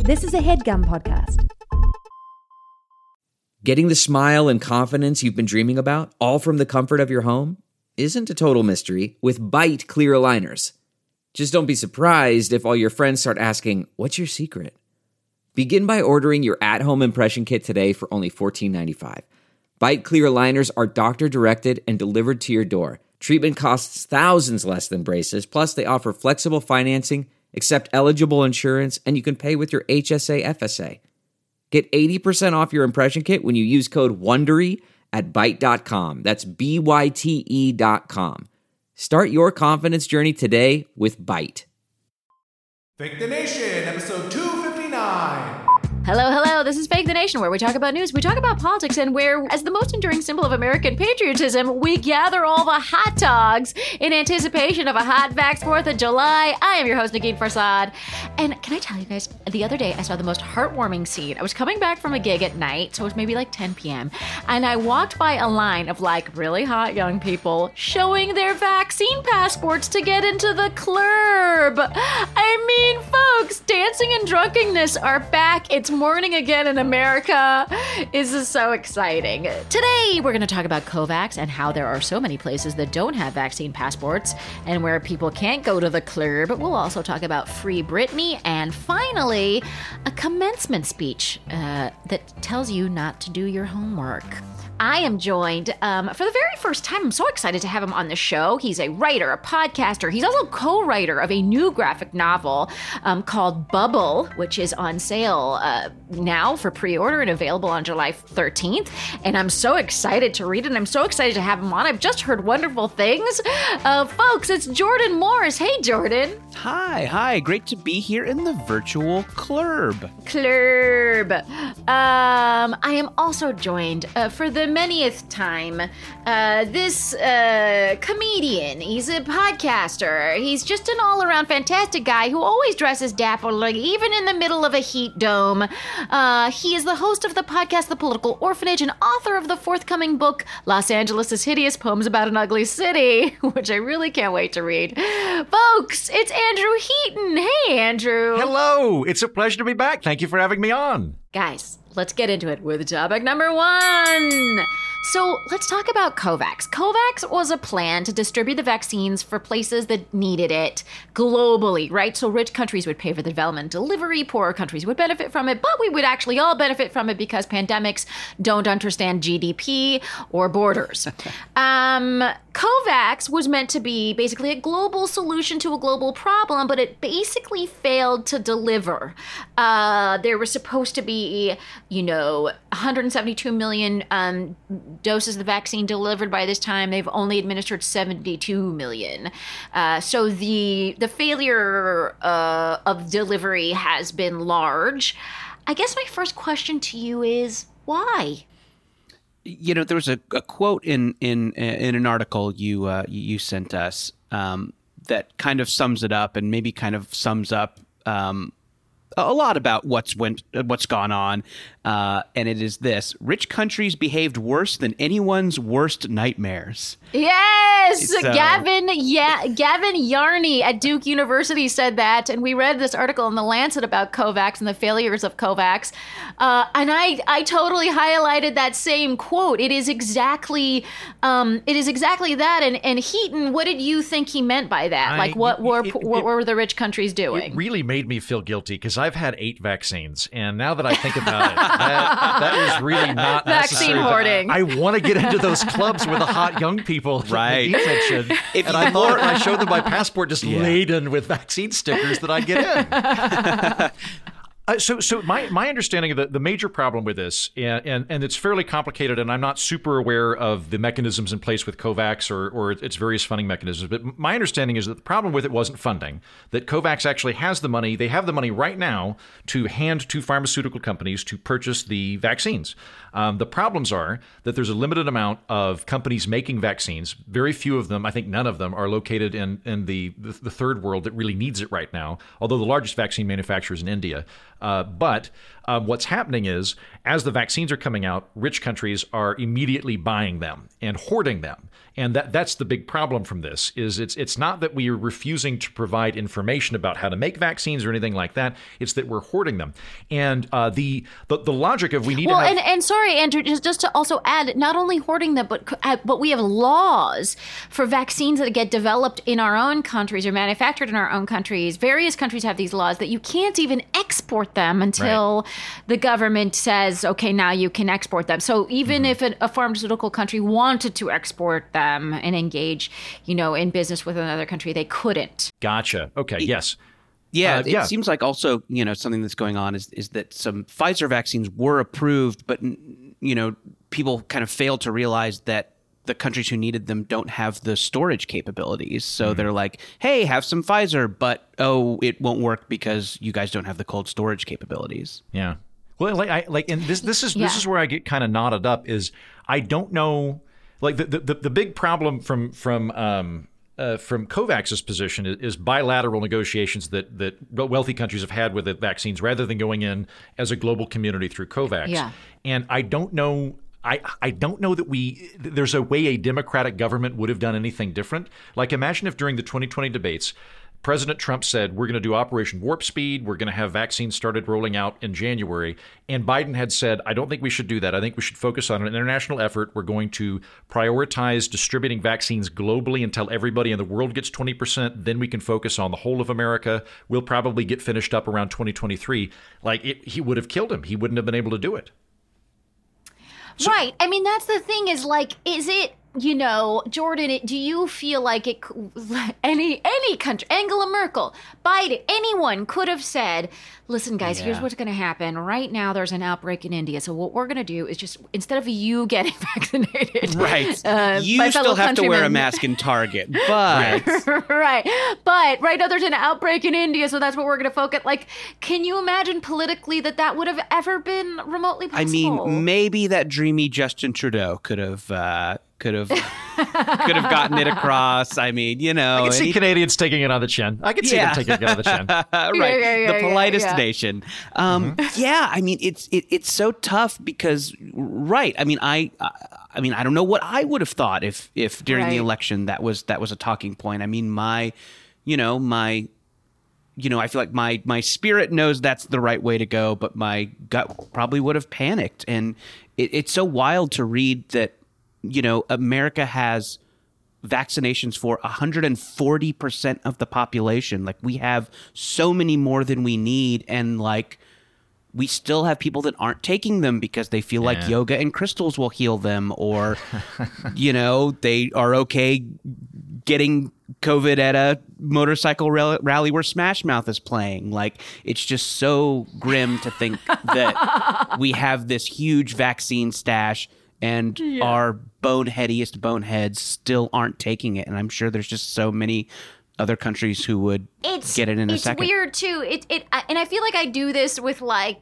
This is a HeadGum podcast. Getting the smile and confidence you've been dreaming about, all from the comfort of your home, isn't a total mystery with Byte clear aligners. Just don't be surprised if all your friends start asking, "What's your secret?" Begin by ordering your at-home impression kit today for only $14.95. Byte clear aligners are doctor-directed and delivered to your door. Treatment costs thousands less than braces, plus they offer flexible financing, accept eligible insurance, and you can pay with your HSA FSA. Get 80% off your impression kit when you use code WONDERY at Byte.com. That's BYTE.com. Start your confidence journey today with Byte. Fake the Nation, episode 259. Hello, this is Fake the Nation, where we talk about news, we talk about politics, and where, as the most enduring symbol of American patriotism, we gather all the hot dogs in anticipation of a hot vax 4th of July. I am your host, Nagin Farsad. And can I tell you guys, the other day I saw the most heartwarming scene. I was coming back from a gig at night, so it was maybe like 10 p.m., and I walked by a line of like really hot young people showing their vaccine passports to get into the club. I mean, folks, dancing and drunkenness are back. It's morning again in America. This is so exciting. Today, we're going to talk about COVAX and how there are so many places that don't have vaccine passports and where people can't go to the club. We'll also talk about Free Britney and finally, a commencement speech that tells you not to do your homework. I am joined for the very first time. I'm so excited to have him on the show. He's a writer, a podcaster. He's also co-writer of a new graphic novel called Bubble, which is on sale now for pre-order and available on July 13th. And I'm so excited to read it. And I'm so excited to have him on. I've just heard wonderful things. Folks, it's Jordan Morris. Hey, Jordan. Hi. Great to be here in the virtual club. I am also joined for the manyth time, this comedian. He's a podcaster. He's just an all-around fantastic guy who always dresses dapperly, even in the middle of a heat dome. He is the host of the podcast The Political Orphanage and author of the forthcoming book, Los Angeles is Hideous, Poems About an Ugly City, which I really can't wait to read. Folks, it's Andrew Heaton. Hey, Andrew. Hello, it's a pleasure to be back. Thank you for having me on. Guys, let's get into it with topic number 1. So let's talk about COVAX. COVAX was a plan to distribute the vaccines for places that needed it globally, right? So rich countries would pay for the development and delivery, poorer countries would benefit from it, but we would actually all benefit from it because pandemics don't understand GDP or borders. COVAX was meant to be basically a global solution to a global problem, but it basically failed to deliver. There were supposed to be, 172 million doses of the vaccine delivered by this time. They've only administered 72 million. So the failure of delivery has been large. I guess my first question to you is, why? There was a quote in an article you sent us that kind of sums it up and maybe kind of sums up a lot about what's gone on, and it is this: rich countries behaved worse than anyone's worst nightmares. Yes, Gavin Yarney at Duke University said that, and we read this article in The Lancet about COVAX and the failures of COVAX, and I totally highlighted that same quote. It is exactly that. And Heaton, what did you think he meant by that? What were the rich countries doing? It really made me feel guilty because I've had 8 vaccines, and now that I think about it, that is really not vaccine necessary. hoarding. I want to get into those clubs with the hot young people, right? You mentioned, and I thought I showed them my passport just laden with vaccine stickers that I'd get in. So my understanding of the major problem with this, and it's fairly complicated, and I'm not super aware of the mechanisms in place with COVAX or its various funding mechanisms, but my understanding is that the problem with it wasn't funding, that COVAX actually has the money. They have the money right now to hand to pharmaceutical companies to purchase the vaccines. The problems are that there's a limited amount of companies making vaccines. Very few of them, I think none of them, are located in the third world that really needs it right now, although the largest vaccine manufacturer is in India. But what's happening is, as the vaccines are coming out, rich countries are immediately buying them and hoarding them. And that's the big problem from this. Is it's not that we are refusing to provide information about how to make vaccines or anything like that. It's that we're hoarding them. And the logic of we need to have... and sorry, Andrew, just to also add, not only hoarding them, but we have laws for vaccines that get developed in our own countries or manufactured in our own countries. Various countries have these laws that you can't even export them until the government says, okay, now you can export them. So even if a pharmaceutical country wanted to export them and engage, in business with another country, they couldn't. Gotcha. Okay. Yes. Yeah, it seems like also, something that's going on is that some Pfizer vaccines were approved, but, people kind of failed to realize that the countries who needed them don't have the storage capabilities. So they're like, hey, have some Pfizer, but, it won't work because you guys don't have the cold storage capabilities. Yeah. Well, and this is where I get kind of knotted up is I don't know, like the big problem from COVAX's position is bilateral negotiations that wealthy countries have had with the vaccines rather than going in as a global community through COVAX. Yeah. And I don't know. I don't know that there's a way a democratic government would have done anything different. Like, imagine if during the 2020 debates, President Trump said, we're going to do Operation Warp Speed. We're going to have vaccines started rolling out in January. And Biden had said, I don't think we should do that. I think we should focus on an international effort. We're going to prioritize distributing vaccines globally until everybody in the world gets 20%. Then we can focus on the whole of America. We'll probably get finished up around 2023. He would have killed him. He wouldn't have been able to do it. So, right. I mean, that's the thing is is it, Jordan, do you feel like any country, Angela Merkel, Biden, anyone could have said, listen, guys, here's what's going to happen. Right now, there's an outbreak in India. So what we're going to do is just, instead of you getting vaccinated. Right. You still have to wear a mask in Target. But. Right. But right now, there's an outbreak in India. So that's what we're going to focus. Like, can you imagine politically that would have ever been remotely possible? I mean, maybe that dreamy Justin Trudeau could have gotten it across. I mean, I can see Canadians taking it on the chin. I can see them taking it on the chin. Right. The politest nation. Yeah. I mean, it's so tough because, right. I mean, I don't know what I would have thought if during the election that was a talking point. I mean, I feel like my spirit knows that's the right way to go, but my gut probably would have panicked. And it's so wild to read that, America has vaccinations for 140% of the population. Like, we have so many more than we need. And we still have people that aren't taking them because they feel like yoga and crystals will heal them, or, they are okay getting COVID at a motorcycle rally where Smash Mouth is playing. Like, it's just so grim to think that we have this huge vaccine stash and our boneheadiest boneheads still aren't taking it. And I'm sure there's just so many other countries who would get it in a second. It's weird too. And I feel like I do this with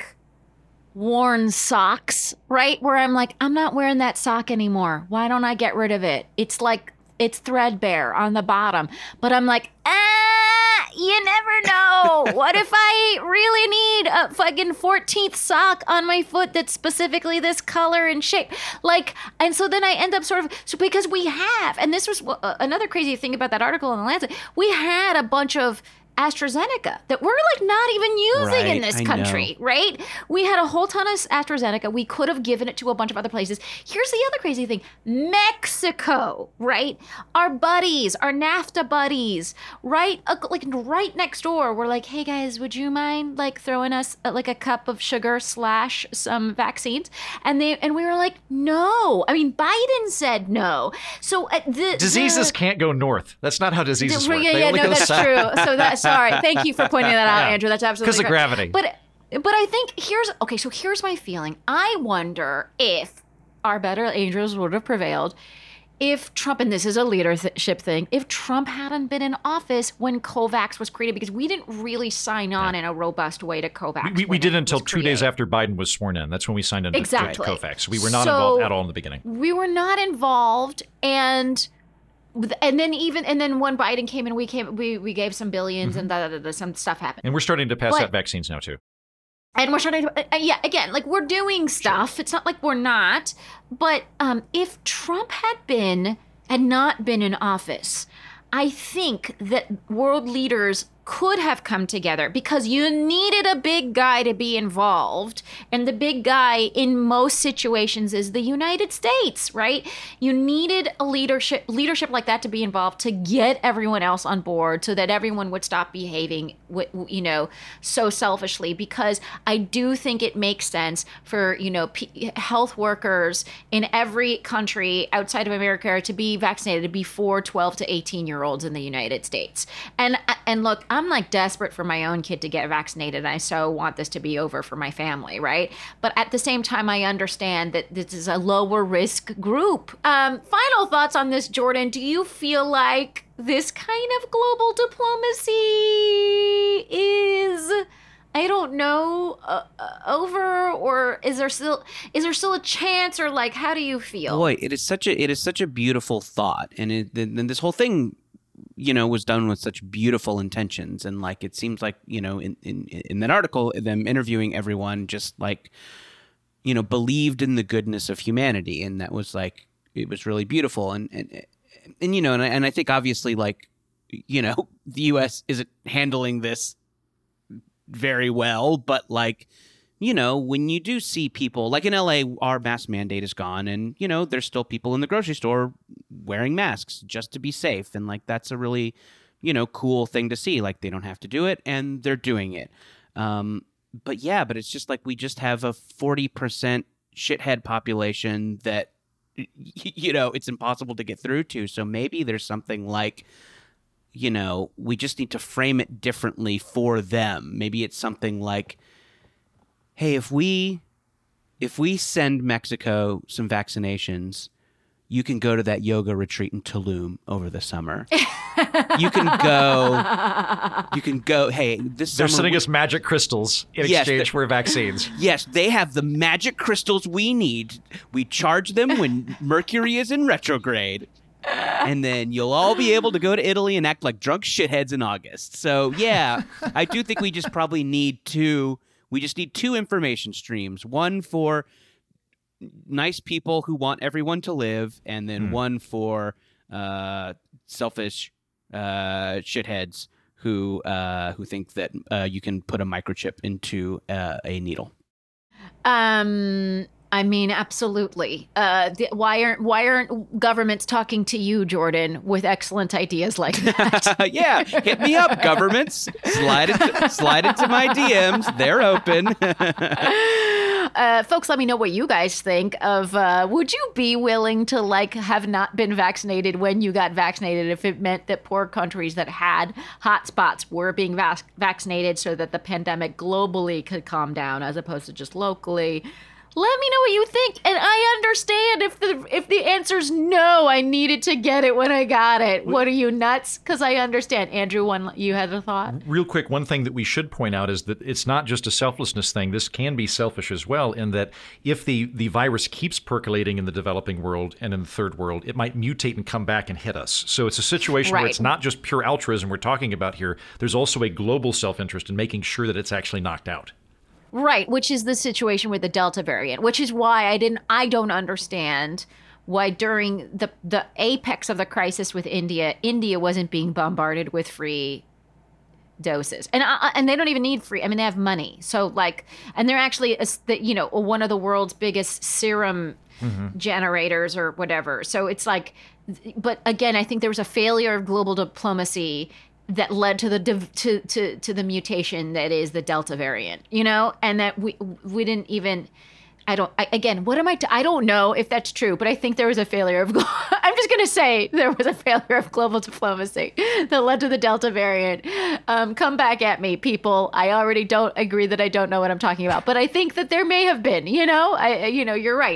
worn socks, right? Where I'm like, I'm not wearing that sock anymore. Why don't I get rid of it? It's threadbare on the bottom. But I'm like, you never know. What if I really need a fucking 14th sock on my foot that's specifically this color and shape? And so then I end up because we have, and this was another crazy thing about that article in The Lancet, we had a bunch of AstraZeneca that we're not even using in this country, right? We had a whole ton of AstraZeneca. We could have given it to a bunch of other places. Here's the other crazy thing. Mexico, right? Our buddies, our NAFTA buddies, right? Right next door. We're like, hey guys, would you mind throwing us a cup of sugar / some vaccines? And we were like, no. I mean, Biden said no. So diseases can't go north. That's not how diseases work. That's true. So sorry. Thank you for pointing that out, Andrew. That's absolutely because of gravity. But I think here's my feeling. I wonder if our better angels would have prevailed if Trump, and this is a leadership thing, if Trump hadn't been in office when COVAX was created, because we didn't really sign on in a robust way to COVAX. We did until 2 days after Biden was sworn in. That's when we signed into COVAX. We were not involved at all in the beginning. We were not involved, and then when Biden came in, we gave some billions and some stuff happened. And we're starting to pass out vaccines now too. And we're starting to, again, like we're doing stuff. Sure. It's not like we're not. But if Trump had not been in office, I think that world leaders could have come together because you needed a big guy to be involved. And the big guy in most situations is the United States, right? You needed a leadership like that to be involved to get everyone else on board so that everyone would stop behaving, so selfishly. Because I do think it makes sense for, health workers in every country outside of America to be vaccinated before 12 to 18-year-olds in the United States. And look, I'm like desperate for my own kid to get vaccinated. And I so want this to be over for my family, right? But at the same time, I understand that this is a lower risk group. Final thoughts on this, Jordan. Do you feel like this kind of global diplomacy is, I don't know, over, or is there still a chance, or like, how do you feel? Boy, it is such a beautiful thought, and this whole thing, was done with such beautiful intentions. And like, it seems like, in that article, them interviewing everyone just like, believed in the goodness of humanity. And that was like, it was really beautiful. And I think obviously like, the U.S. isn't handling this very well, but like, when you do see people like in LA, our mask mandate is gone, and there's still people in the grocery store wearing masks just to be safe, and like that's a really cool thing to see. Like they don't have to do it, and they're doing it. But it's just like we just have a 40% shithead population that it's impossible to get through to. So maybe there's something like, we just need to frame it differently for them. Maybe it's something like, hey, if we send Mexico some vaccinations, you can go to that yoga retreat in Tulum over the summer. You can go. Hey, this they're summer sending us magic crystals in exchange for vaccines. Yes, they have the magic crystals we need. We charge them when Mercury is in retrograde. And then you'll all be able to go to Italy and act like drunk shitheads in August. So, yeah, I do think we just probably need two. We just need two information streams. One for nice people who want everyone to live, and then one for selfish shitheads who think that you can put a microchip into a needle. I mean, absolutely. Why aren't governments talking to you, Jordan, with excellent ideas like that? Yeah, hit me up, governments. Slide into my DMs. They're open. Folks, let me know what you guys think of. Would you be willing to have not been vaccinated when you got vaccinated if it meant that poor countries that had hotspots were being vaccinated so that the pandemic globally could calm down as opposed to just locally? Let me know what you think, and I understand if the answer's no, I needed to get it when I got it. What are you, nuts? Because I understand. Andrew, you had a thought? Real quick, one thing that we should point out is that it's not just a selflessness thing. This can be selfish as well, in that if the virus keeps percolating in the developing world and in the third world, it might mutate and come back and hit us. So it's a situation where it's not just pure altruism we're talking about here. There's also a global self-interest in making sure that it's actually knocked out. Right, which is the situation with the Delta variant, which is why I don't understand why during the apex of the crisis with India wasn't being bombarded with free doses. And they don't even need free. I mean, they have money. So and they're actually, one of the world's biggest serum generators or whatever. So it's but again, I think there was a failure of global diplomacy that led to the mutation that is the Delta variant, and that we didn't even. I don't know if that's true, but I think there was a failure of. I'm just gonna say there was a failure of global diplomacy that led to the Delta variant. Come back at me, people. I already don't agree that I don't know what I'm talking about, but I think that there may have been. You're right.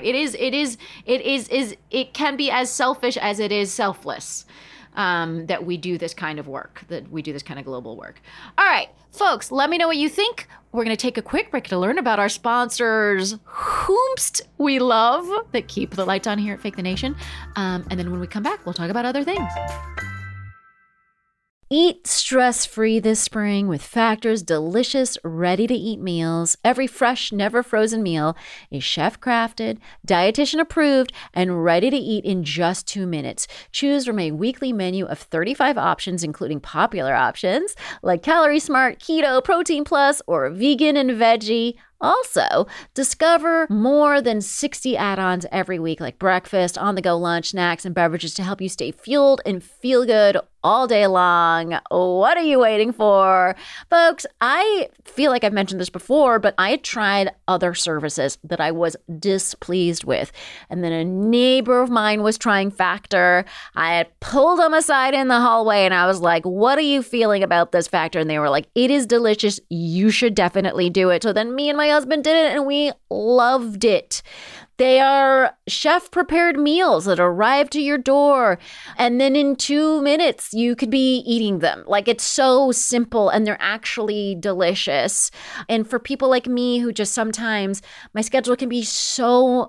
It can be as selfish as it is selfless. That we do this kind of work, that we do this kind of global work. All right, folks, let me know what you think. We're going to take a quick break to learn about our sponsors, whomst we love, that keep the lights on here at Fake the Nation. And then when we come back, we'll talk about other things. Eat stress-free this spring with Factor's delicious, ready-to-eat meals. Every fresh, never-frozen meal is chef-crafted, dietitian-approved, and ready to eat in just 2 minutes. Choose from a weekly menu of 35 options, including popular options like Calorie Smart, Keto, Protein Plus, or Vegan and Veggie. Also, discover more than 60 add-ons every week, like breakfast, on-the-go lunch, snacks, and beverages to help you stay fueled and feel good all day long. What are you waiting for? Folks, I feel like I've mentioned this before, but I had tried other services that I was displeased with. And then a neighbor of mine was trying Factor. I had pulled them aside in the hallway and I was like, what are you feeling about this Factor? And they were like, it is delicious. You should definitely do it. So then me and my husband did it and we loved it. They are chef-prepared meals that arrive to your door, and then in 2 minutes, you could be eating them. Like, it's so simple, and they're actually delicious. And for people like me who just sometimes, my schedule can be so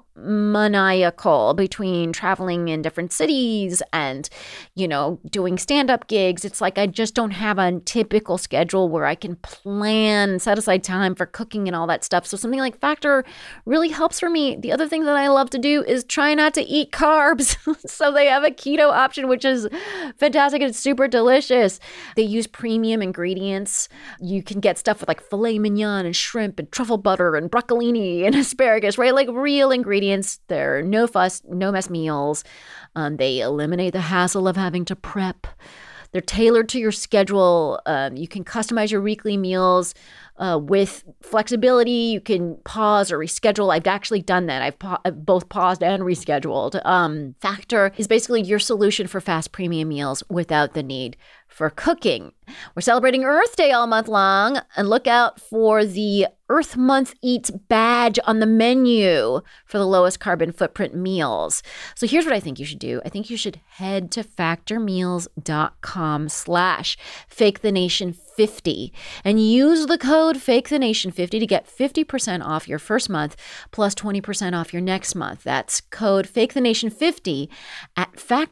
maniacal between traveling in different cities and, you know, doing stand-up gigs. It's like I just don't have a typical schedule where I can plan, set aside time for cooking and all that stuff. So something like Factor really helps for me. The other thing that I love to do is try not to eat carbs. So they have a keto option, which is fantastic. It's super delicious. They use premium ingredients. You can get stuff with like filet mignon and shrimp and truffle butter and broccolini and asparagus, right? Like real ingredients. They're no fuss, no mess meals. They eliminate the hassle of having to prep. They're tailored to your schedule. You can customize your weekly meals with flexibility. You can pause or reschedule. I've actually done that. I've both paused and rescheduled. Factor is basically your solution for fast premium meals without the need for cooking. We're celebrating Earth Day all month long, and look out for the Earth Month Eats badge on the menu for the lowest carbon footprint meals. So here's what I think you should do. I think you should head to factormeals.com/fakethenation50 and use the code fakethenation50 to get 50% off your first month plus 20% off your next month. That's code fakethenation50 at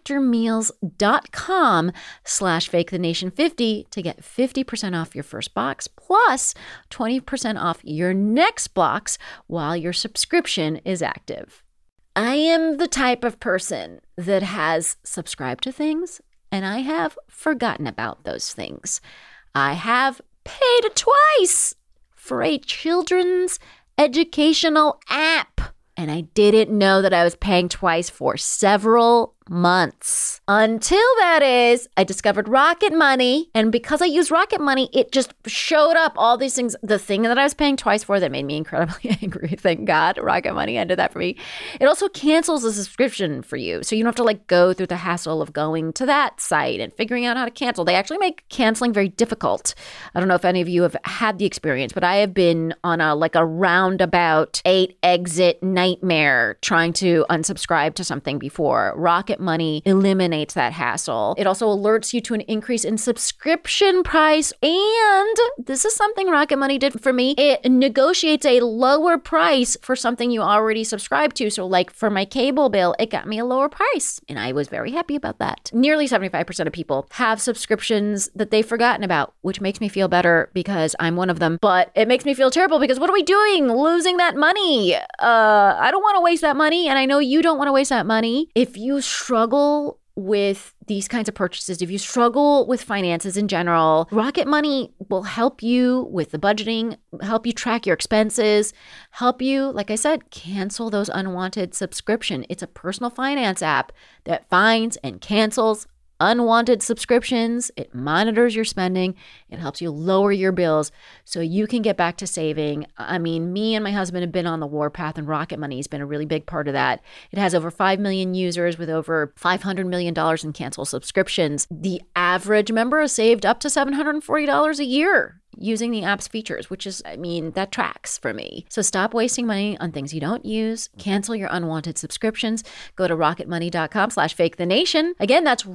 factormeals.com/fakethenation50 to get 50% off your first box plus 20% off your next box while your subscription is active. I am the type of person that has subscribed to things and I have forgotten about those things. I have paid twice for a children's educational app, and I didn't know that I was paying twice for several months. Until that is, I discovered Rocket Money, and because I use Rocket Money, it just showed up all these things. The thing that I was paying twice for that made me incredibly angry. Thank God Rocket Money ended that for me. It also cancels the subscription for you, so you don't have to like go through the hassle of going to that site and figuring out how to cancel. They actually make canceling very difficult. I don't know if any of you have had the experience, but I have been on a roundabout 8-exit nightmare trying to unsubscribe to something before. Rocket Money eliminates that hassle. It also alerts you to an increase in subscription price. And this is something Rocket Money did for me. It negotiates a lower price for something you already subscribe to. So like for my cable bill, it got me a lower price. And I was very happy about that. Nearly 75% of people have subscriptions that they've forgotten about, which makes me feel better because I'm one of them. But it makes me feel terrible because what are we doing? Losing that money. I don't want to waste that money. And I know you don't want to waste that money. If you struggle with these kinds of purchases, if you struggle with finances in general, Rocket Money will help you with the budgeting, help you track your expenses, help you, like I said, cancel those unwanted subscriptions. It's a personal finance app that finds and cancels unwanted subscriptions. It monitors your spending. It helps you lower your bills so you can get back to saving. I mean, me and my husband have been on the warpath, and Rocket Money has been a really big part of that. It has over 5 million users with over $500 million in canceled subscriptions. The average member has saved up to $740 a year using the app's features, which is, I mean, that tracks for me. So stop wasting money on things you don't use. Cancel your unwanted subscriptions. Go to rocketmoney.com/fakethenation. Again, that's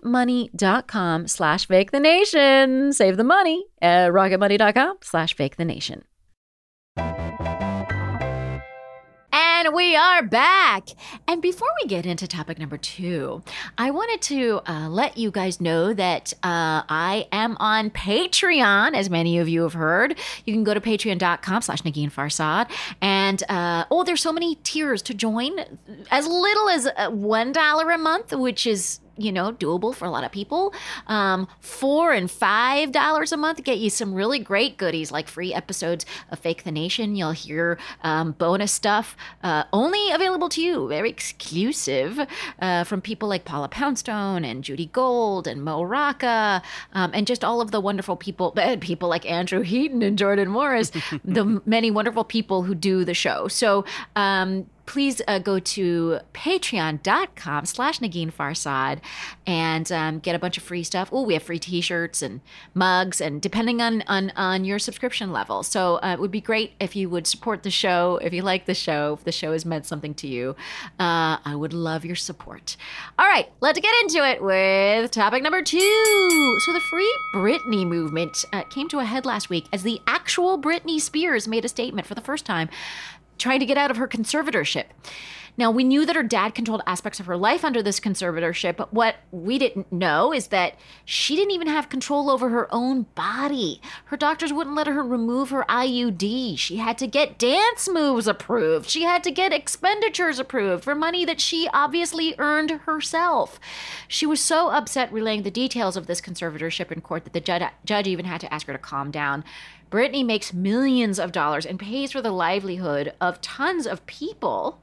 rocketmoney.com/fakethenation. Save the money at rocketmoney.com/fakethenation. And And we are back. And before we get into topic number 2, I wanted to let you guys know that I am on Patreon, as many of you have heard. You can go to patreon.com/Negin Farsad. And, there's so many tiers to join. As little as $1 a month, which is doable for a lot of people. $4 and $5 a month get you some really great goodies, like free episodes of Fake the Nation. You'll hear bonus stuff only available to you, very exclusive, from people like Paula Poundstone and Judy Gold and Mo Rocca, and just all of the wonderful people like Andrew Heaton and Jordan Morris, the many wonderful people who do the show. So, please go to patreon.com/Negin Farsad and get a bunch of free stuff. Oh, we have free t-shirts and mugs, and depending on your subscription level. So it would be great if you would support the show. If you like the show, if the show has meant something to you, I would love your support. All right, let's get into it with topic number 2. So the Free Britney movement came to a head last week as the actual Britney Spears made a statement for the first time, trying to get out of her conservatorship. Now, we knew that her dad controlled aspects of her life under this conservatorship, but what we didn't know is that she didn't even have control over her own body. Her doctors wouldn't let her remove her IUD. She had to get dance moves approved. She had to get expenditures approved for money that she obviously earned herself. She was so upset relaying the details of this conservatorship in court that the judge even had to ask her to calm down. Britney makes millions of dollars and pays for the livelihood of tons of people,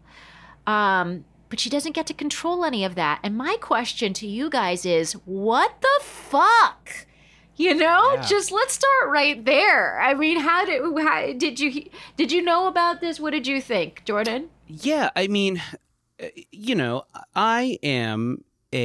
but she doesn't get to control any of that. And my question to you guys is, what the fuck? Just let's start right there. I mean, how did you know about this? What did you think, Jordan? Yeah, I mean, I am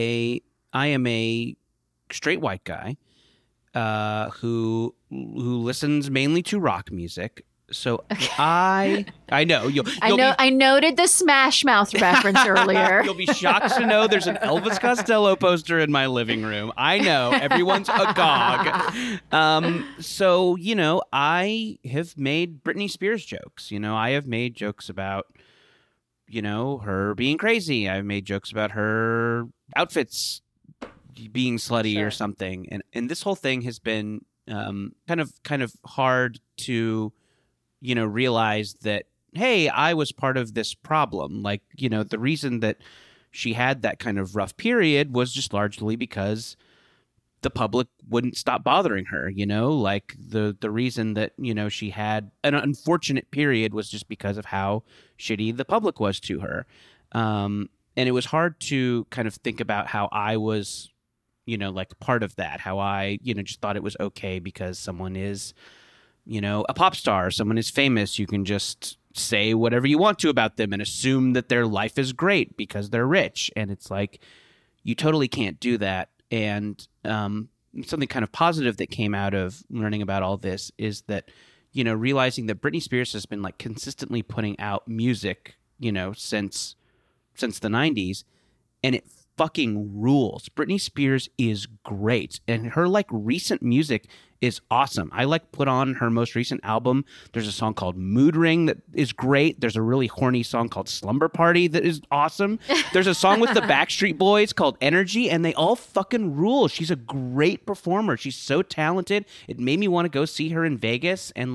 a straight white guy who listens mainly to rock music. So okay. I know I noted the Smash Mouth reference earlier. You'll be shocked to know there's an Elvis Costello poster in my living room. I know, everyone's agog. So I have made Britney Spears jokes. I have made jokes about her being crazy. I've made jokes about her outfits being slutty or something, and this whole thing has been kind of hard to realize that, hey, I was part of this problem. Like, the reason that she had that kind of rough period was just largely because the public wouldn't stop bothering her. Like the reason that she had an unfortunate period was just because of how shitty the public was to her, and it was hard to kind of think about how I was like part of that, how I, just thought it was okay because someone is, a pop star, someone is famous. You can just say whatever you want to about them and assume that their life is great because they're rich. And it's like, you totally can't do that. And something kind of positive that came out of learning about all this is that, realizing that Britney Spears has been like consistently putting out music, since the 90s, and it fucking rules. Britney Spears is great, and her like recent music is awesome. I put on her most recent album. There's a song called Mood Ring that is great. There's a really horny song called Slumber Party that is awesome. There's a song with the Backstreet Boys called Energy, and they all fucking rule. She's a great performer. She's so talented. It made me want to go see her in Vegas, and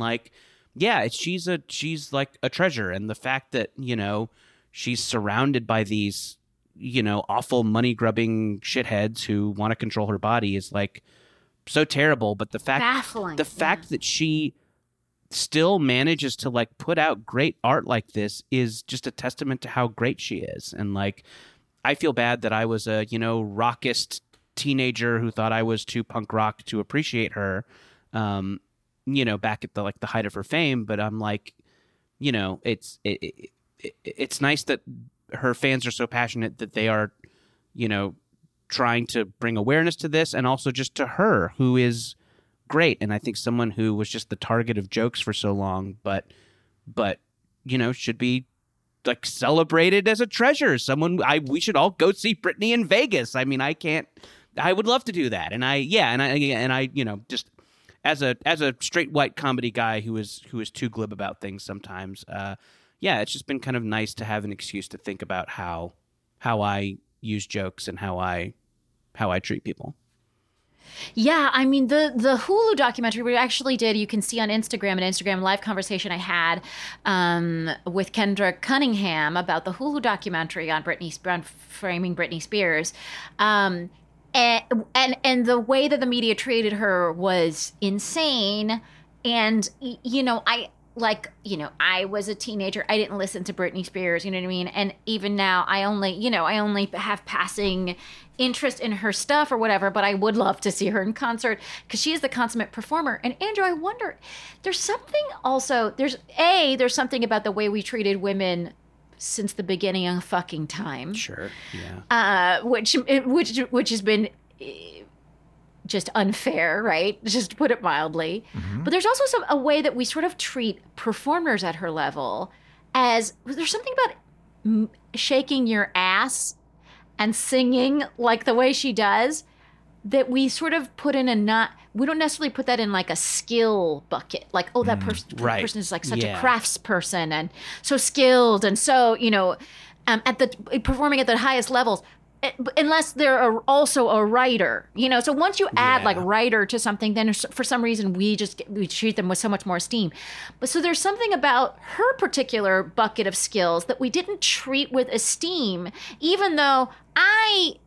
she's like a treasure. And the fact that she's surrounded by these awful money grubbing shitheads who want to control her body is like so terrible. But the fact that she still manages to like put out great art like this is just a testament to how great she is. And like, I feel bad that I was a, rockist teenager who thought I was too punk rock to appreciate her, back at the height of her fame. But I'm like, it's nice that her fans are so passionate that they are, trying to bring awareness to this, and also just to her, who is great. And I think someone who was just the target of jokes for so long, but should be like celebrated as a treasure. We should all go see Britney in Vegas. I mean, I would love to do that. And I just as a straight white comedy guy who is too glib about things sometimes, yeah, it's just been kind of nice to have an excuse to think about how I use jokes and how I treat people. Yeah, I mean, the Hulu documentary we actually did, you can see on Instagram, an Instagram live conversation I had with Kendra Cunningham about the Hulu documentary on framing Britney Spears. And the way that the media treated her was insane. And, I was a teenager. I didn't listen to Britney Spears, you know what I mean? And even now, I only have passing interest in her stuff or whatever, but I would love to see her in concert because she is the consummate performer. And Andrew, I wonder, there's something about the way we treated women since the beginning of fucking time. Sure, yeah. Which has been just unfair, right? Just to put it mildly. Mm-hmm. But there's also a way that we sort of treat performers at her level as there's something about shaking your ass and singing like the way she does that we sort of put in we don't necessarily put that in like a skill bucket. Like, oh, that person is like such a craftsperson and so skilled and so, performing at the highest levels. Unless they're also a writer, So once you add like writer to something, then for some reason we treat them with so much more esteem. But so there's something about her particular bucket of skills that we didn't treat with esteem, even though I,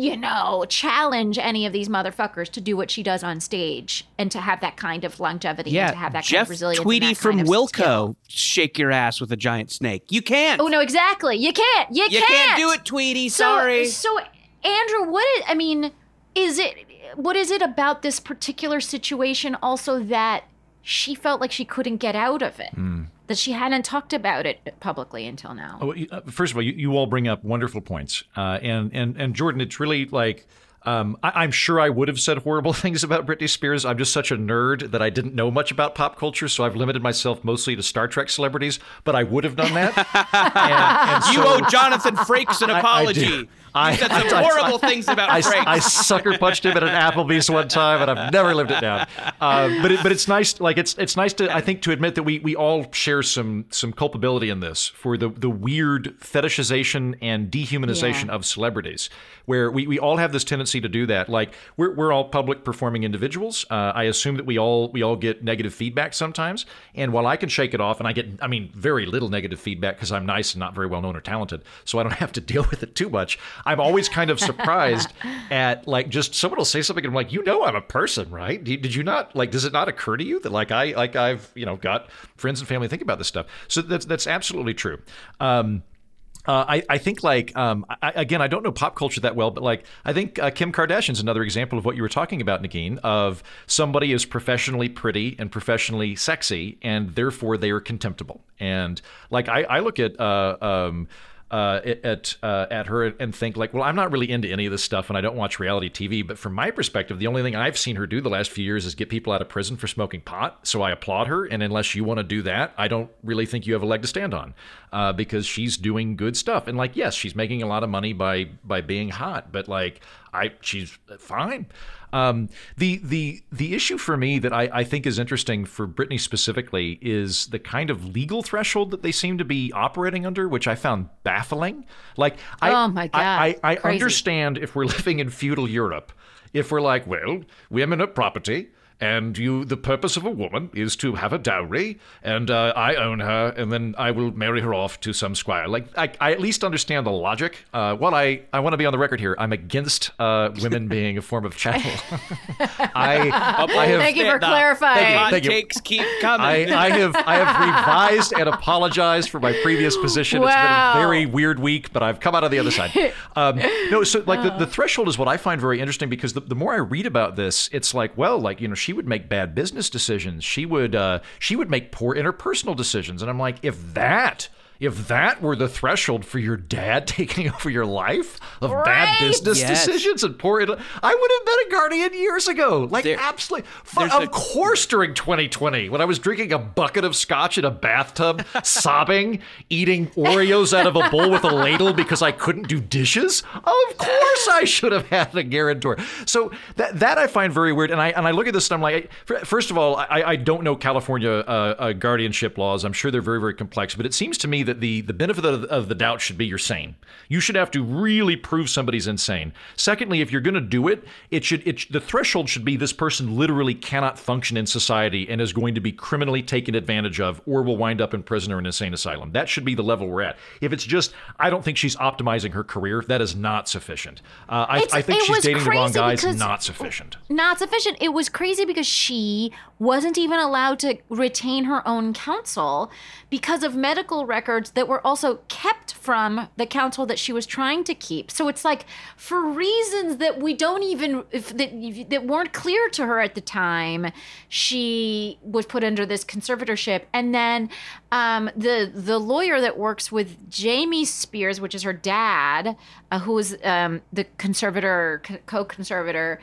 challenge any of these motherfuckers to do what she does on stage and to have that kind of longevity and to have that kind of resilience. Jeff Tweedy from kind of Wilco, skill. shake your ass with a giant snake. You can't. Oh, no, exactly. You can't. You can't do it, Tweedy. Sorry. So Andrew, what is it about this particular situation also that she felt like she couldn't get out of it? That she hadn't talked about it publicly until now? First of all, you all bring up wonderful points. And Jordan, it's really like, I'm sure I would have said horrible things about Britney Spears. I'm just such a nerd that I didn't know much about pop culture, so I've limited myself mostly to Star Trek celebrities, but I would have done that. and you owe Jonathan Frakes an apology. You said some horrible things about Frakes. I sucker punched him at an Applebee's one time, and I've never lived it down. But it's nice, like it's nice to, I think, to admit that we all share some culpability in this for the weird fetishization and dehumanization of celebrities, where we all have this tendency to do that. Like we're all public performing individuals. I assume that we all get negative feedback sometimes, and while I can shake it off, and I get very little negative feedback because I'm nice and not very well known or talented, so I don't have to deal with it too much. I'm always kind of surprised at just someone will say something and I'm like, I'm a person, right? Did you not does it not occur to you that I've got friends and family think about this stuff? So that's absolutely true. I think again, I don't know pop culture that well, but I think Kim Kardashian's another example of what you were talking about, Nagin, of somebody is professionally pretty and professionally sexy, and therefore they are contemptible. And I look at her and think well, I'm not really into any of this stuff and I don't watch reality TV, but from my perspective, the only thing I've seen her do the last few years is get people out of prison for smoking pot. So I applaud her. And unless you want to do that, I don't really think you have a leg to stand on, because she's doing good stuff. And yes, she's making a lot of money by being hot, but she's fine. The issue for me that I think is interesting for Britney specifically is the kind of legal threshold that they seem to be operating under, which I found baffling. Oh my God. I understand if we're living in feudal Europe, if we're well, women are property. And the purpose of a woman is to have a dowry, and I own her, and then I will marry her off to some squire. I at least understand the logic. While I want to be on the record here, I'm against women being a form of chattel. Thank you for clarifying. The takes keep coming. I have revised and apologized for my previous position. Wow. It's been a very weird week, but I've come out on the other side. The threshold is what I find very interesting, because the more I read about this, it's she would make bad business decisions. She would make poor interpersonal decisions. And I'm if that if that were the threshold for your dad taking over your life of Right. bad business Yes. decisions and poor, I would have been a guardian years ago. Like, absolutely. Of course, during 2020, when I was drinking a bucket of scotch in a bathtub, sobbing, eating Oreos out of a bowl with a ladle because I couldn't do dishes, of course I should have had a guarantor. So that I find very weird. And I look at this and I'm like, first of all, I don't know California guardianship laws. I'm sure they're very, very complex. But it seems to me that the benefit of the doubt should be you're sane. You should have to really prove somebody's insane. Secondly, if you're going to do it, the threshold should be this person literally cannot function in society and is going to be criminally taken advantage of or will wind up in prison or an insane asylum. That should be the level we're at. If it's just, I don't think she's optimizing her career, that is not sufficient. I think she's dating the wrong guys, not sufficient. Not sufficient. It was crazy because she wasn't even allowed to retain her own counsel because of medical records that were also kept from the counsel that she was trying to keep. So it's like, for reasons that we don't even, that weren't clear to her at the time, she was put under this conservatorship. And then the lawyer that works with Jamie Spears, which is her dad, who is the co-conservator,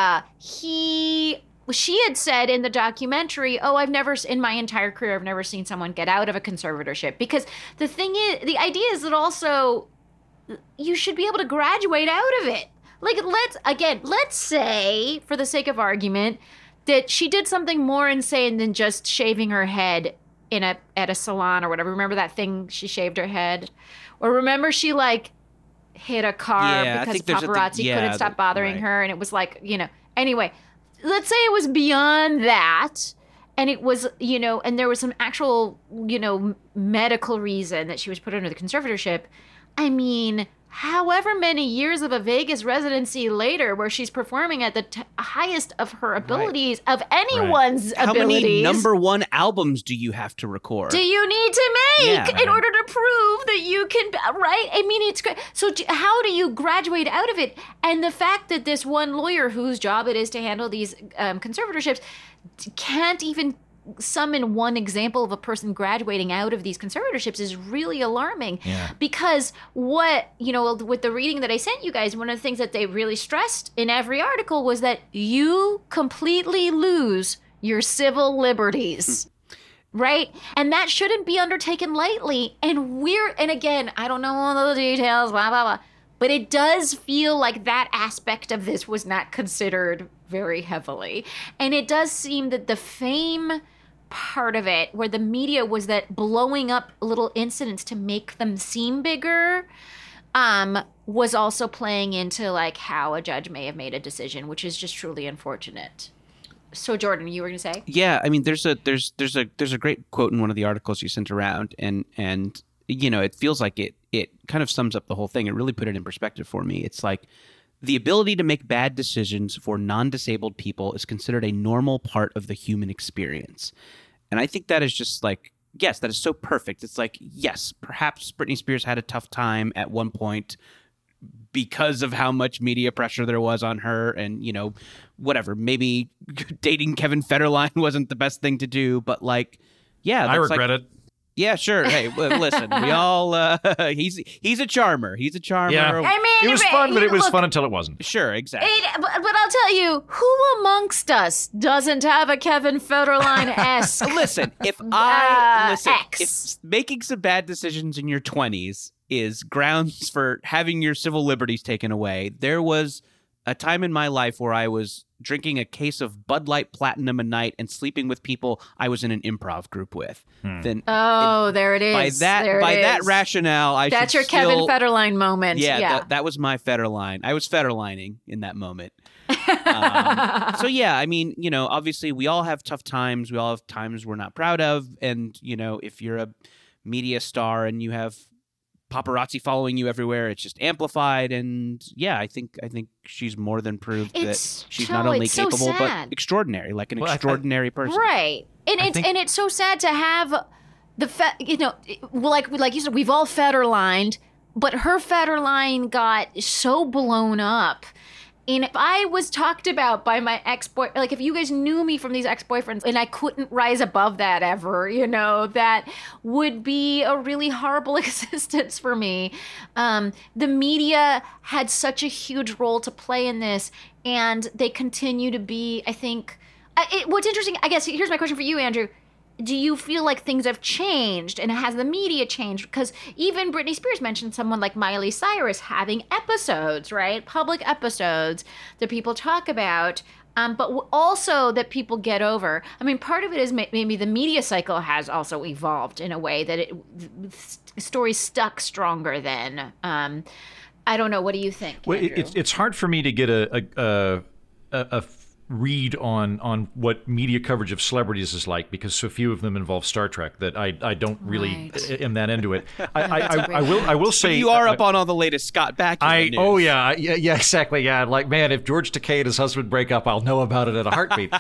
she had said in the documentary, in my entire career, I've never seen someone get out of a conservatorship. Because the idea is that also you should be able to graduate out of it. Like, let's say, for the sake of argument, that she did something more insane than just shaving her head at a salon or whatever. Remember that thing, she shaved her head? Or remember she, like, hit a car because paparazzi couldn't stop bothering her, and it was like, anyway, let's say it was beyond that, and it was, and there was some actual, medical reason that she was put under the conservatorship. I mean, however many years of a Vegas residency later, where she's performing at the highest of her abilities, of anyone's How abilities. many #1 albums do you have to record? Do you need to make in order to prove that you can, right? I mean, it's great. So how do you graduate out of it? And the fact that this one lawyer whose job it is to handle these conservatorships can't even summon one example of a person graduating out of these conservatorships is really alarming. Because with the reading that I sent you guys, one of the things that they really stressed in every article was that you completely lose your civil liberties. Right? And that shouldn't be undertaken lightly. And again, I don't know all the details, blah, blah, blah. But it does feel like that aspect of this was not considered very heavily. And it does seem that the fame part of it, where the media was that blowing up little incidents to make them seem bigger, was also playing into like how a judge may have made a decision, which is just truly unfortunate. So Jordan, you were going to say? Yeah, I mean, there's a great quote in one of the articles you sent around, and it feels like it kind of sums up the whole thing. It really put it in perspective for me. It's like, the ability to make bad decisions for non-disabled people is considered a normal part of the human experience. And I think that is just like, yes, that is so perfect. It's like, yes, perhaps Britney Spears had a tough time at one point because of how much media pressure there was on her, and, whatever, maybe dating Kevin Federline wasn't the best thing to do, but like, yeah. I regret it. Yeah, sure. Hey, listen, we all, he's a charmer. He's a charmer. Yeah. I mean, it was fun, but it was fun until it wasn't. Sure, exactly. But I'll tell you, who amongst us doesn't have a Kevin Federline-esque Listen, if making some bad decisions in your 20s is grounds for having your civil liberties taken away, there was a time in my life where I was drinking a case of Bud Light Platinum a night and sleeping with people I was in an improv group with. Then there it is. By that rationale, that's your Kevin Federline moment. Yeah. That was my Federline. I was Federlining in that moment. So yeah, I mean, obviously we all have tough times. We all have times we're not proud of, and if you're a media star and you have paparazzi following you everywhere, it's just amplified. And yeah, I think she's more than proved that she's not only capable but extraordinary, like an extraordinary person. Right. And it's so sad to have like you said, we've all Federlined, but her Federline got so blown up. And if I was talked about by my ex-boy, like if you guys knew me from these ex-boyfriends and I couldn't rise above that ever, that would be a really horrible existence for me. The media had such a huge role to play in this, and they continue to be, I think, what's interesting, I guess, here's my question for you, Andrew. Do you feel like things have changed, and has the media changed? Because even Britney Spears mentioned someone like Miley Cyrus having episodes, right? Public episodes that people talk about, but also that people get over. I mean, part of it is maybe the media cycle has also evolved in a way that stories stuck stronger then. I don't know. What do you think, Well, Andrew? it's hard for me to get a read on what media coverage of celebrities is like, because so few of them involve Star Trek that I don't really am that into it. I will say you are up on all the latest Scott Bakula news. Oh yeah, exactly. Yeah, like, man, if George Takei and his husband break up, I'll know about it in a heartbeat.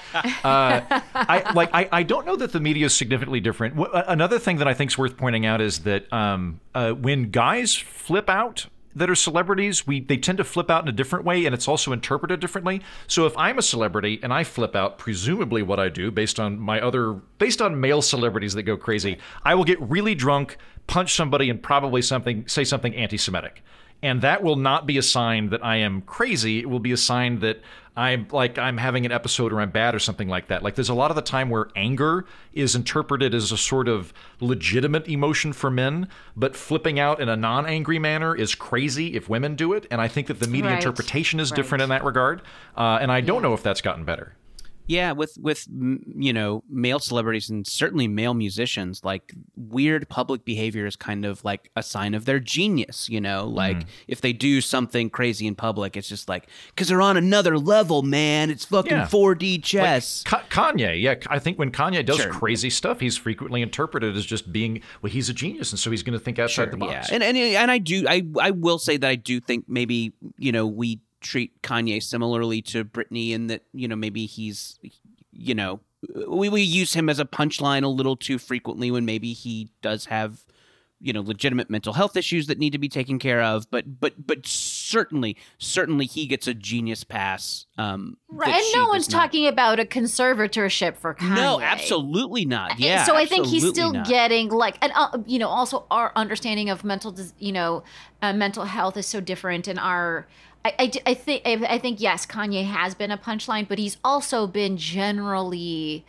I don't know that the media is significantly different. Another thing that I think is worth pointing out is that when guys flip out that are celebrities, they tend to flip out in a different way, and it's also interpreted differently. So if I'm a celebrity and I flip out, presumably what I do based on male celebrities that go crazy, I will get really drunk, punch somebody, and probably say something anti-Semitic. And that will not be a sign that I am crazy. It will be a sign that I'm having an episode, or I'm bad, or something like that. Like, there's a lot of the time where anger is interpreted as a sort of legitimate emotion for men, but flipping out in a non-angry manner is crazy if women do it. And I think that the media interpretation is different in that regard. And I don't know if that's gotten better. Yeah, with male celebrities and certainly male musicians, like, weird public behavior is kind of like a sign of their genius, like if they do something crazy in public, it's just like, because they're on another level, man. It's fucking 4D chess. Like Kanye, I think when Kanye does crazy stuff, he's frequently interpreted as just being, well, he's a genius, and so he's going to think outside the box. Yeah. And I will say that I do think maybe, we treat Kanye similarly to Britney in that, maybe he's, we use him as a punchline a little too frequently when maybe he does have, legitimate mental health issues that need to be taken care of. But certainly he gets a genius pass. Right, and no one's talking about a conservatorship for Kanye. No, absolutely not. Yeah, so I think he's still getting like, and also our understanding of mental health is so different, and I think yes, Kanye has been a punchline, but he's also been generally,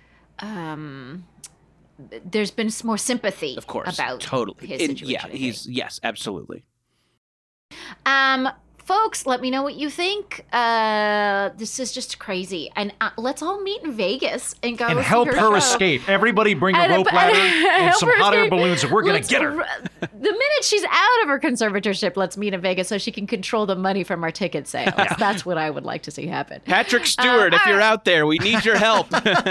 there's been more sympathy, of course, about totally his situation. Yes, absolutely. Folks, let me know what you think. This is just crazy, and let's all meet in Vegas and go and help her show. Escape. Everybody, bring a rope ladder and some hot air balloons, and we're gonna get her. The minute she's out of her conservatorship, let's meet in Vegas so she can control the money from our ticket sales. Yeah. That's what I would like to see happen. Patrick Stewart, if you're out there, we need your help.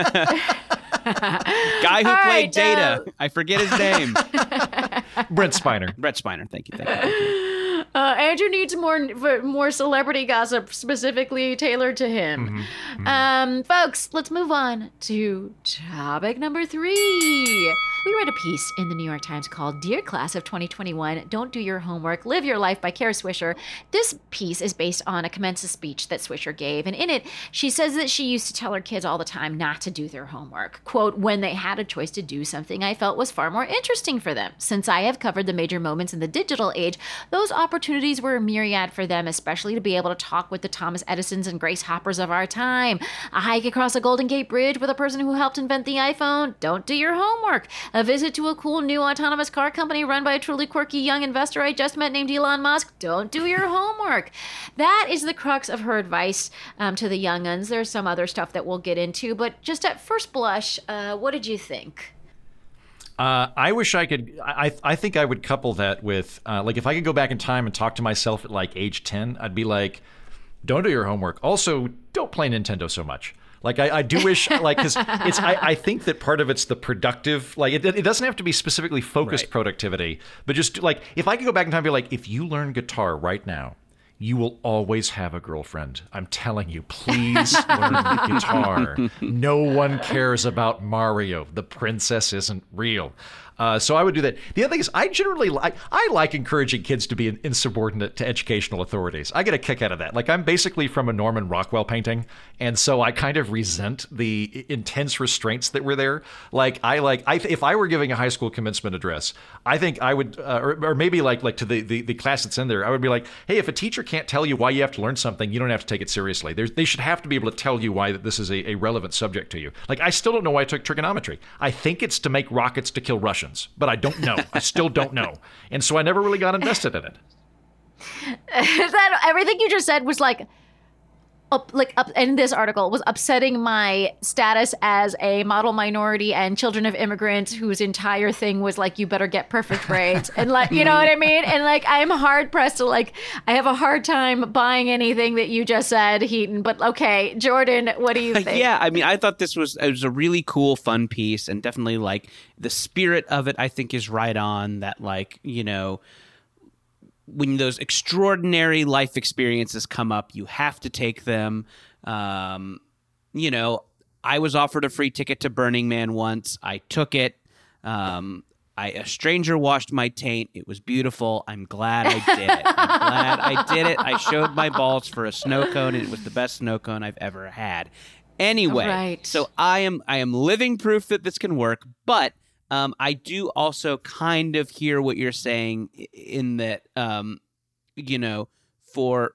Guy who played Data. I forget his name. Brent Spiner. Thank you. Andrew needs more celebrity gossip specifically tailored to him. Folks, let's move on to topic number 3. We read a piece in the New York Times called Dear Class of 2021, Don't Do Your Homework, Live Your Life by Kara Swisher. This piece is based on a commencement speech that Swisher gave, and in it, she says that she used to tell her kids all the time not to do their homework. Quote, when they had a choice to do something I felt was far more interesting for them. Since I have covered the major moments in the digital age, those opportunities were a myriad for them, especially to be able to talk with the Thomas Edisons and Grace Hoppers of our time. A hike across the Golden Gate Bridge with a person who helped invent the iPhone. Don't do your homework. A visit to a cool new autonomous car company run by a truly quirky young investor I just met named Elon Musk. Don't do your homework. That is the crux of her advice to the young'uns. There's some other stuff that we'll get into, but just at first blush, what did you think? I wish I could. I think I would couple that with like, if I could go back in time and talk to myself at like age 10, I'd be like, don't do your homework. Also, don't play Nintendo so much. Like, I do wish, like, because I think that part of it's the productive, like, it doesn't have to be specifically focused productivity, but just like, if I could go back in time and be like, if you learn guitar right now, you will always have a girlfriend. I'm telling you, please learn the guitar. No one cares about Mario. The princess isn't real. So I would do that. The other thing is I generally like encouraging kids to be insubordinate to educational authorities. I get a kick out of that. Like, I'm basically from a Norman Rockwell painting, and so I kind of resent the intense restraints that were there. Like, if I were giving a high school commencement address, I think I would, or maybe like to the class that's in there, I would be like, hey, if a teacher can't tell you why you have to learn something, you don't have to take it seriously. They should have to be able to tell you why this is a relevant subject to you. Like, I still don't know why I took trigonometry. I think it's to make rockets to kill Russians, but I don't know. I still don't know. And so I never really got invested in it. Everything you just said was like in this article was upsetting my status as a model minority and children of immigrants whose entire thing was like, you better get perfect grades. And like, you know what I mean? And like, I'm hard pressed to I have a hard time buying anything that you just said, Heaton. But okay, Jordan, what do you think? Yeah, I mean, I thought it was a really cool, fun piece, and definitely like the spirit of it, I think, is right on. That, like, you know, when those extraordinary life experiences come up, you have to take them. You know, I was offered a free ticket to Burning Man once. I took it. A stranger washed my taint. It was beautiful. I'm glad I did it. I showed my balls for a snow cone, and it was the best snow cone I've ever had. Anyway, right. So I am living proof that this can work, but I do also kind of hear what you're saying in that, you know, for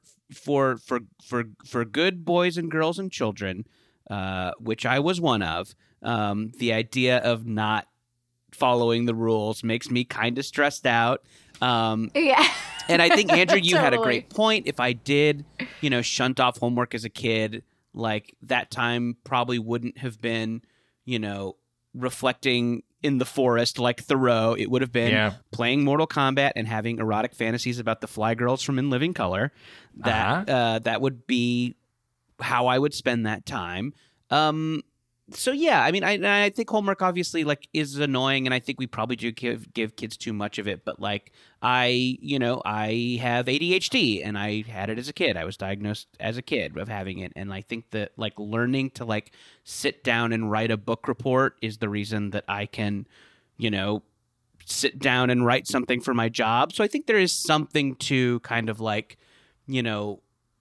good boys and girls and children, which I was one of, the idea of not following the rules makes me kind of stressed out. Yeah. And I think, Andrew, you had a great point. If I did, you know, shunt off homework as a kid, like, that time probably wouldn't have been, you know, reflecting in the forest like Thoreau. It would have been playing Mortal Kombat and having erotic fantasies about the fly girls from In Living Color. That would be how I would spend that time. So yeah, I mean, I think homework obviously like is annoying, and I think we probably do give kids too much of it. But like, I have ADHD, and I had it as a kid. I was diagnosed as a kid of having it, and I think that like learning to like sit down and write a book report is the reason that I can, you know, sit down and write something for my job. So I think there is something to kind of like, you know,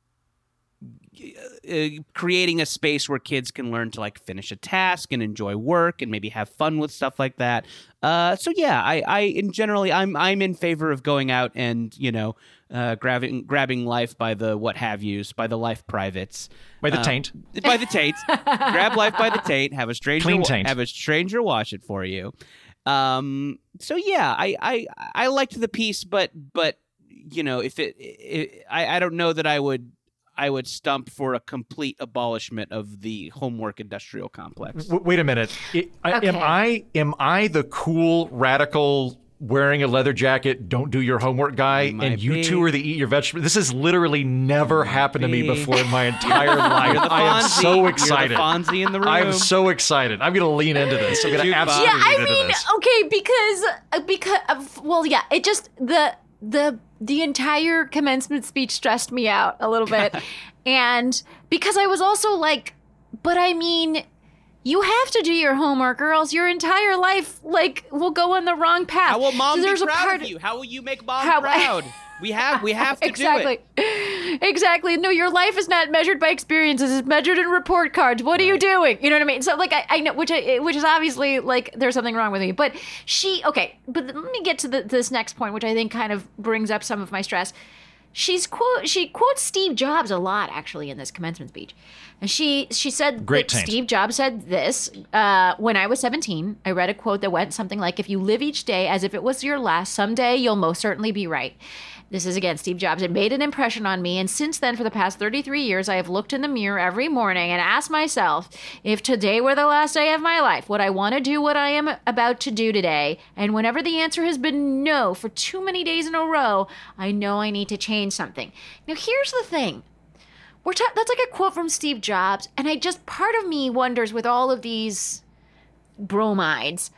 creating a space where kids can learn to like finish a task and enjoy work and maybe have fun with stuff like that. So yeah, I in generally I'm in favor of going out and, you know, grabbing life by the what have yous, by the life privates, by the taint, grab life by the taint, have a stranger wash it for you. So yeah, I liked the piece, but you know, if I don't know that I would stump for a complete abolishment of the homework industrial complex. Wait a minute. Am I the cool radical wearing a leather jacket, don't do your homework guy, and you two are the eat your vegetables? This has literally never happened to me before in my entire life. I am so excited. You're the Fonzie in the room. I am so excited. I'm going to lean into this. I'm going to absolutely lean into this. Okay, because well, yeah, it just the entire commencement speech stressed me out a little bit. And because I was also like, but I mean, you have to do your homework or else your entire life like will go on the wrong path. How will mom be proud of you? How will you make mom proud? We have to do it. Exactly. No, your life is not measured by experiences. It's measured in report cards. What are you doing? You know what I mean? So like I know, which is obviously like there's something wrong with me. But but let me get to this next point, which I think kind of brings up some of my stress. She quotes Steve Jobs a lot, actually, in this commencement speech. And she said that Steve Jobs said this, when I was 17, I read a quote that went something like, if you live each day as if it was your last, someday you'll most certainly be right. This is, again, Steve Jobs. It made an impression on me, and since then, for the past 33 years, I have looked in the mirror every morning and asked myself, if today were the last day of my life, would I want to do what I am about to do today? And whenever the answer has been no for too many days in a row, I know I need to change something. Now, here's the thing. That's like a quote from Steve Jobs, and part of me wonders with all of these bromides,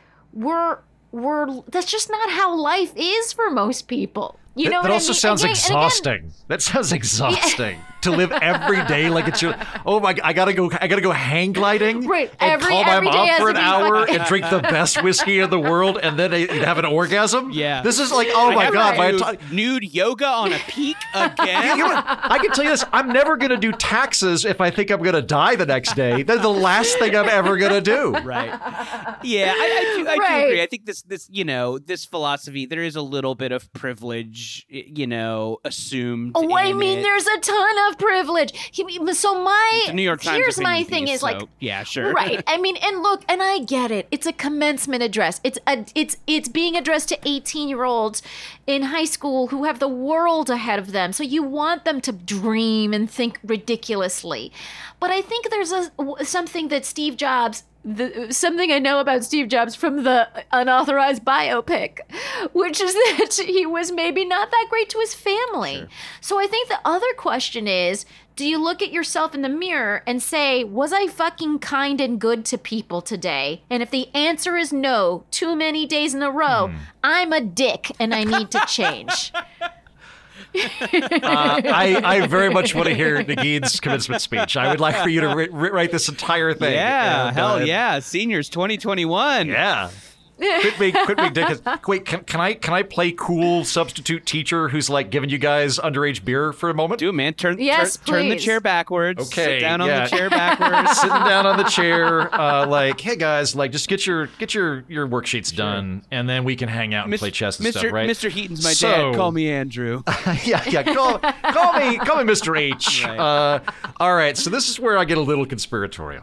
that's just not how life is for most people. You know what I mean? That also sounds exhausting. That sounds exhausting. to live every day like it's your, oh my, I gotta go hang gliding, right? And call my mom for an hour like, and drink the best whiskey in the world, and then have an orgasm. Yeah, this is like, oh my god, nude yoga on a peak again. You know what? I can tell you this: I'm never gonna do taxes if I think I'm gonna die the next day. That's the last thing I'm ever gonna do. Right? Yeah, I do agree. I think this this philosophy, there is a little bit of privilege, assumed. Oh, I mean, there's a ton of privilege. So the New York Times here's my thing is like, yeah, sure, right. I mean, and look, and I get it. It's a commencement address. It's being addressed to 18-year-olds in high school who have the world ahead of them. So you want them to dream and think ridiculously. But I think there's something that Steve Jobs, something I know about Steve Jobs from the unauthorized biopic, which is that he was maybe not that great to his family. Sure. So I think the other question is, do you look at yourself in the mirror and say, was I fucking kind and good to people today? And if the answer is no, too many days in a row, I'm a dick and I need to change. I very much want to hear Nagin's commencement speech. I would like for you to write this entire thing. Yeah, hell yeah. Seniors 2021. Yeah. Quit being dickheads. Wait, can I play cool substitute teacher who's like giving you guys underage beer for a moment? Do it, man. Turn the chair backwards. Okay. Sit down on the chair backwards. Sitting down on the chair, like, hey guys, like just get your worksheets done, and then we can hang out and play chess and stuff, right? Mr. Heaton's my dad. Call me Andrew. yeah. Call me Mr. H. Right. All right. So this is where I get a little conspiratorial.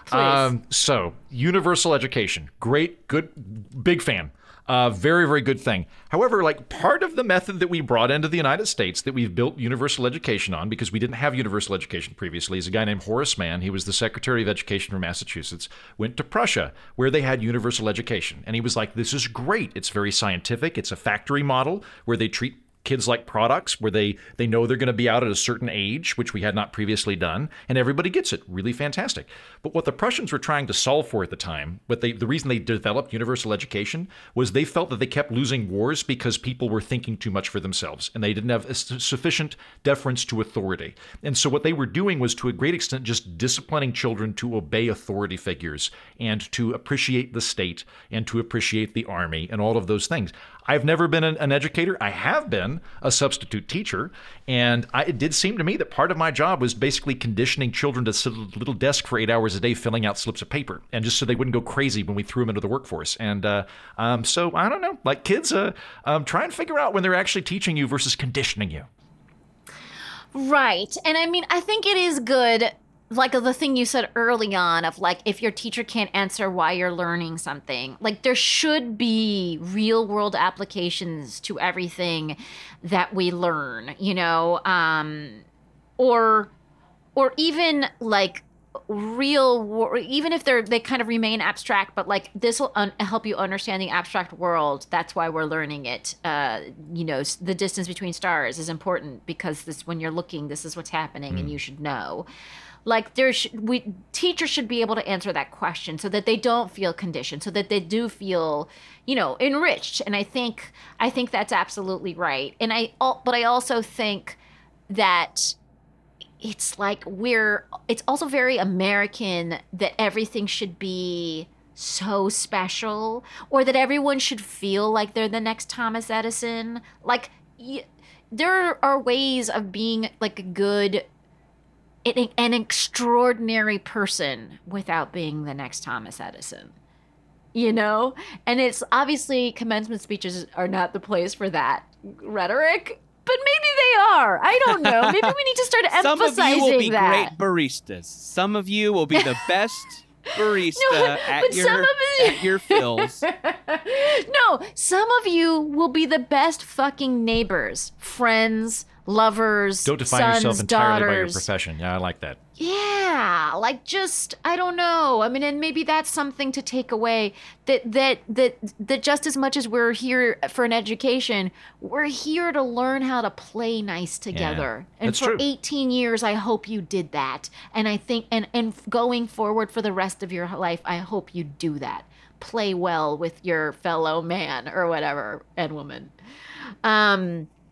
So universal education, great, good, big fan. Very, very good thing. However, like part of the method that we brought into the United States that we've built universal education on, because we didn't have universal education previously, is a guy named Horace Mann. He was the Secretary of Education for Massachusetts, went to Prussia where they had universal education. And he was like, this is great. It's very scientific. It's a factory model where they treat kids like products, where they know they're going to be out at a certain age, which we had not previously done, and everybody gets it. Really fantastic. But what the Prussians were trying to solve for at the time, the reason they developed universal education was they felt that they kept losing wars because people were thinking too much for themselves, and they didn't have sufficient deference to authority. And so what they were doing was, to a great extent, just disciplining children to obey authority figures and to appreciate the state and to appreciate the army and all of those things. I've never been an educator. I have been a substitute teacher, and it did seem to me that part of my job was basically conditioning children to sit at a little desk for 8 hours a day filling out slips of paper, and just so they wouldn't go crazy when we threw them into the workforce. And so I don't know, like kids, try and figure out when they're actually teaching you versus conditioning you. Right. And I mean, I think it is good, like the thing you said early on of like, if your teacher can't answer why you're learning something, like there should be real world applications to everything that we learn, or even like even if they kind of remain abstract, but like this will help you understand the abstract world. That's why we're learning it. The distance between stars is important because when you're looking, this is what's happening and you should know. Like teachers should be able to answer that question so that they don't feel conditioned, so that they do feel, enriched. And I think that's absolutely right. But I also think that it's like it's also very American that everything should be so special, or that everyone should feel like they're the next Thomas Edison. Like there are ways of being like a good, an extraordinary person without being the next Thomas Edison, And it's obviously commencement speeches are not the place for that rhetoric, but maybe they are. I don't know. Maybe we need to start emphasizing that. Some of you will be great baristas. Some of you will be the best barista at your fills. No, some of you will be the best fucking neighbors, friends, lovers, don't define sons, yourself entirely daughters. by your profession. Yeah, I like that. Yeah, like just I don't know. I mean, and maybe that's something to take away, that just as much as we're here for an education, we're here to learn how to play nice together. Yeah, and that's for true. 18 years, I hope you did that. And I think and going forward for the rest of your life, I hope you do that. Play well with your fellow man or whatever and woman.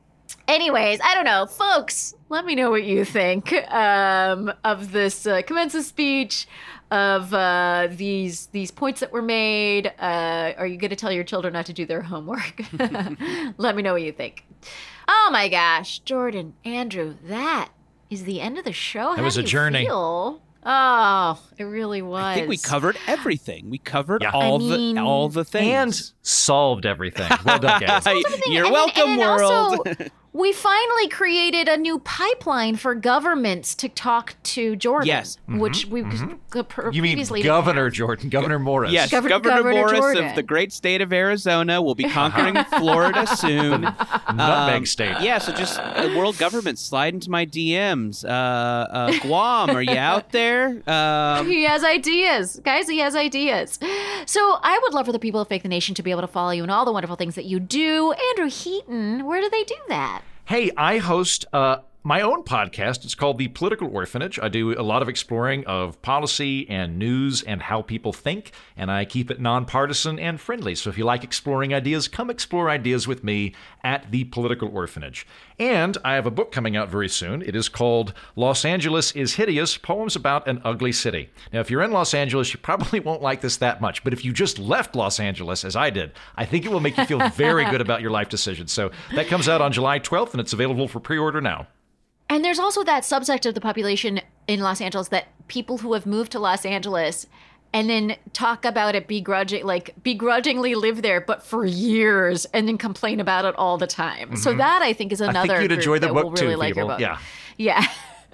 Anyways, I don't know. Folks, let me know what you think of this commencement speech, of these points that were made. Are you going to tell your children not to do their homework? Let me know what you think. Oh my gosh, Jordan, Andrew, that is the end of the show. It was a journey. Feel? Oh, it really was. I think we covered everything. We covered all the things. And solved everything. Well done, guys. You're welcome, world. Also, we finally created a new pipeline for governments to talk to Jordan. Yes. Which we You previously mean Governor Jordan, Governor Morris. Yes, Governor Morris Jordan. Of the great state of Arizona will be conquering Florida soon. Nutmeg state. Yeah, so just world government, slide into my DMs. Guam, are you out there? He has ideas. Guys, he has ideas. So I would love for the people of Fake the Nation to be able to follow you and all the wonderful things that you do. Andrew Heaton, where do they do that? Hey, I host my own podcast. It's called The Political Orphanage. I do a lot of exploring of policy and news and how people think, and I keep it nonpartisan and friendly. So if you like exploring ideas, come explore ideas with me at The Political Orphanage. And I have a book coming out very soon. It is called Los Angeles is Hideous, Poems About an Ugly City. Now, if you're in Los Angeles, you probably won't like this that much. But if you just left Los Angeles, as I did, I think it will make you feel very good about your life decisions. So that comes out on July 12th, and it's available for pre-order now. And there's also that subsect of the population in Los Angeles that people who have moved to Los Angeles and then talk about it begrudgingly live there, but for years, and then complain about it all the time. Mm-hmm. So that, I think, is another I think you'd enjoy the book will really too, like people. Your book. Yeah.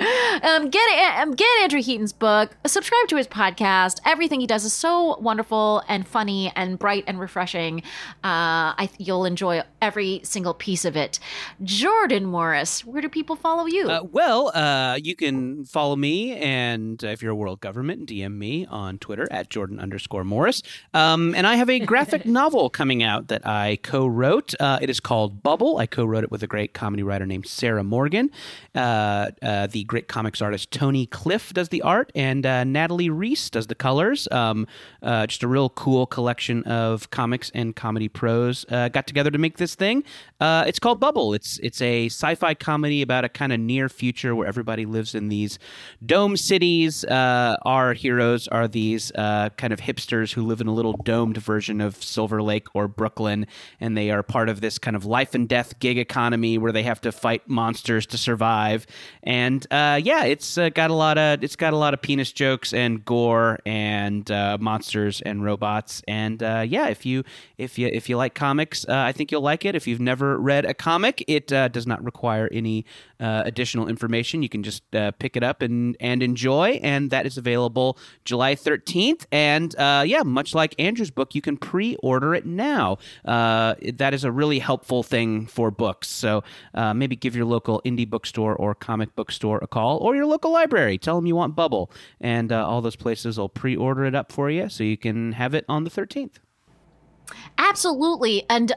Get Andrew Heaton's book, subscribe to his podcast. Everything he does is so wonderful and funny and bright and refreshing. You'll enjoy every single piece of it. Jordan Morris, where do people follow you? You can follow me, and if you're a world government, DM me on Twitter at Jordan_Morris. And I have a graphic novel coming out that I co-wrote. It is called Bubble. I co-wrote it with a great comedy writer named Sarah Morgan. The great comics artist Tony Cliff does the art, and Natalie Reese does the colors. Just a real cool collection of comics and comedy prose got together to make this thing. It's called Bubble. It's a sci-fi comedy about a kind of near future where everybody lives in these dome cities. Our heroes are these kind of hipsters who live in a little domed version of Silver Lake or Brooklyn, and they are part of this kind of life and death gig economy where they have to fight monsters to survive. And it's got a lot of penis jokes and gore and monsters and robots. And if you like comics, I think you'll like it. If you've never read a comic, it does not require any additional information. You can just pick it up and enjoy. And that is available July 13th. And much like Andrew's book, you can pre-order it now. That is a really helpful thing for books. So maybe give your local indie bookstore or comic book store a call, or your local library. Tell them you want Bubble, and all those places will pre-order it up for you so you can have it on the 13th. Absolutely. And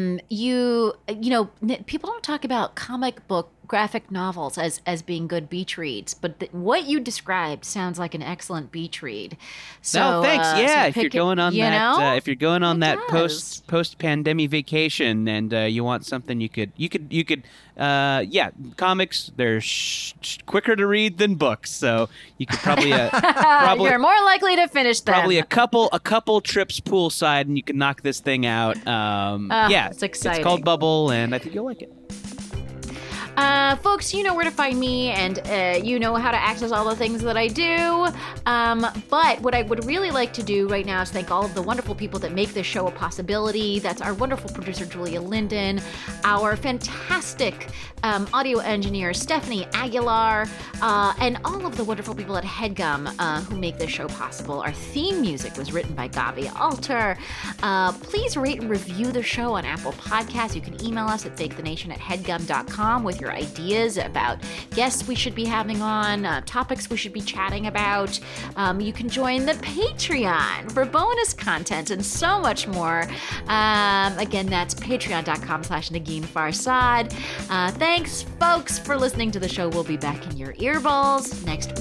people don't talk about comic book graphic novels as being good beach reads, but what you described sounds like an excellent beach read. So thanks. So if you're going on if you're going on that does. post pandemic vacation and you want something, you could comics, they're quicker to read than books, so you could probably you're more likely to finish them. Probably a couple trips poolside and you can knock this thing out. It's exciting. It's called Bubble, and I think you'll like it. Folks, you know where to find me, and you know how to access all the things that I do. But what I would really like to do right now is thank all of the wonderful people that make this show a possibility. That's our wonderful producer, Julia Linden, our fantastic audio engineer, Stephanie Aguilar, and all of the wonderful people at HeadGum who make this show possible. Our theme music was written by Gabi Alter. Please rate and review the show on Apple Podcasts. You can email us at fakethenation@headgum.com with your ideas about guests we should be having on, topics we should be chatting about. You can join the Patreon for bonus content and so much more. Again, that's patreon.com/Negin Farsad. Thanks, folks, for listening to the show. We'll be back in your earballs next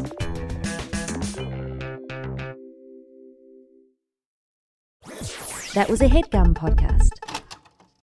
week. That was a HeadGum podcast.